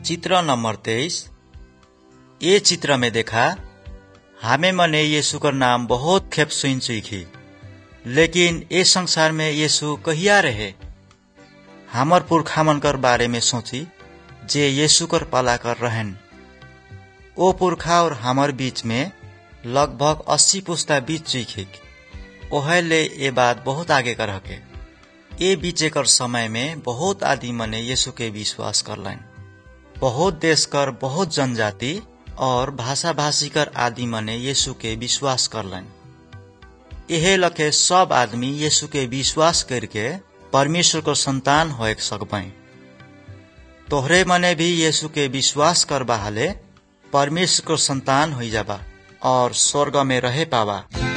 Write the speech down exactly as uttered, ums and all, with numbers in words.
चित्र नंबर तेईस। ये चित्र में देखा हमें मने यीशु का नाम बहुत खेप सुन चुकी, लेकिन ये संसार में यीशु कहिया रहे। हमर पुरखा मन कर बारे में सोची जे यीशु कर पाला कर रहन। ओ पुरखा और हमर बीच में लगभग अस्सी पुस्ता बीच चुकी। ओहले ये बात बहुत आगे कर हके। ये बीचे कर समय में बहुत आदमी मने यीशु के विश्वास करलन। बहुत देश कर बहुत जनजाति और भाषा भाषी कर आदि मने यीशु के विश्वास करलन। यह लखे सब आदमी यीशु के विश्वास करके परमेश्वर को संतान होए सकबे। तोहरे मने भी यीशु के विश्वास कर बहाले परमेश्वर को संतान हो जाबा और स्वर्ग में रहे पावा।